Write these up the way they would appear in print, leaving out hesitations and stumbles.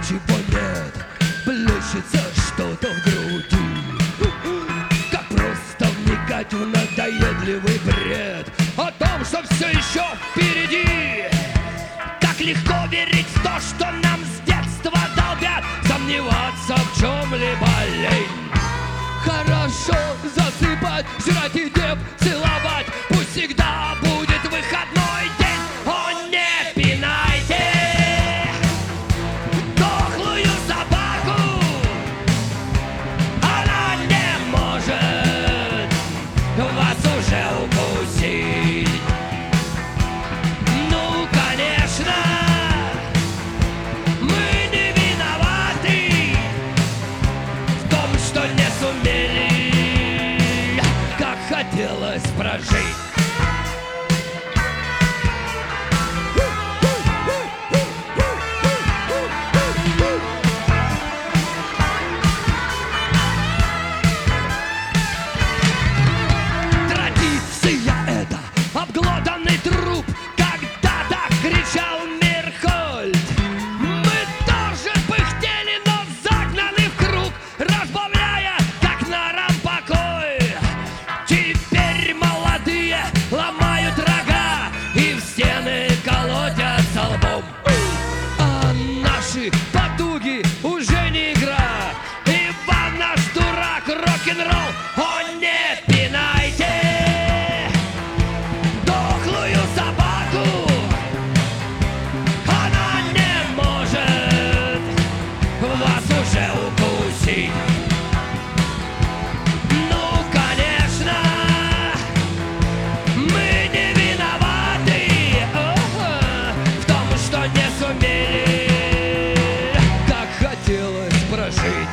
ничего нет, плещется что-то в груди, как просто вникать в надоедливый бред о том, что все еще впереди. Как легко верить в то, что нам с детства долбят, сомневаться в чем-либо лень. Хорошо засыпать, жрать и деп целовать, пусть всегда будет выходной день. О, не пинайте дохлую собаку, она не может вас уже укусить. Ну, конечно, мы не виноваты в том, что не сумели, как хотелось, прожить. Традиция это обглоданный труп, когда-то кричал Мирхольд. Мы тоже пыхтели, но загнаны в круг, разбавляя как на рампокой. Теперь молодые ломают рога и в стены колотятся лбом. А наши потуги уже не игра. Иван наш дурак, рок-н-ролл. О, не пинайте дохлую собаку, она не может вас уже укусить. Ну, конечно, мы не виноваты в том, что не сумели, как хотелось, прожить.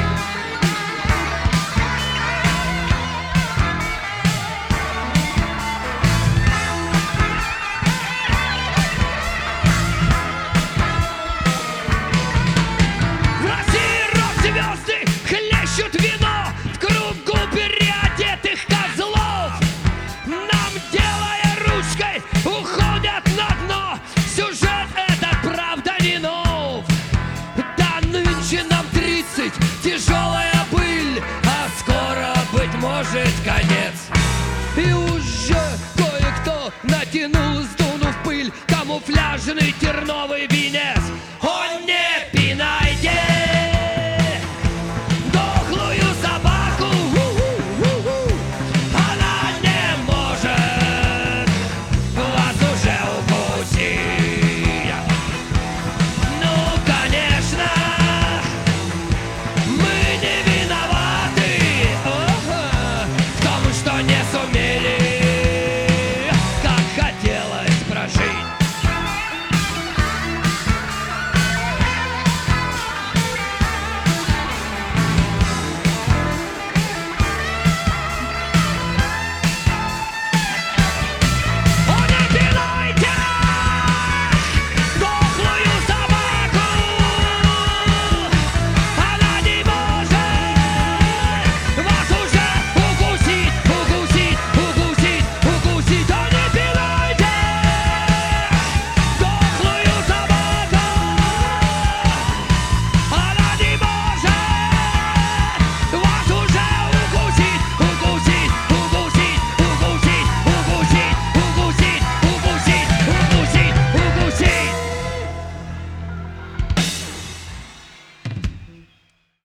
В России рок-звезды хлещут вино в кругу переодетых козлов. Нам, делая ручкой, уходят на дно. Сюжет этот, правда, не нов. Да нынче нам 30, тяжелая быль, а скоро, быть может, конец. И уже кое-кто натянул, сдунув пыль, камуфляжный терновый венец. О, нет!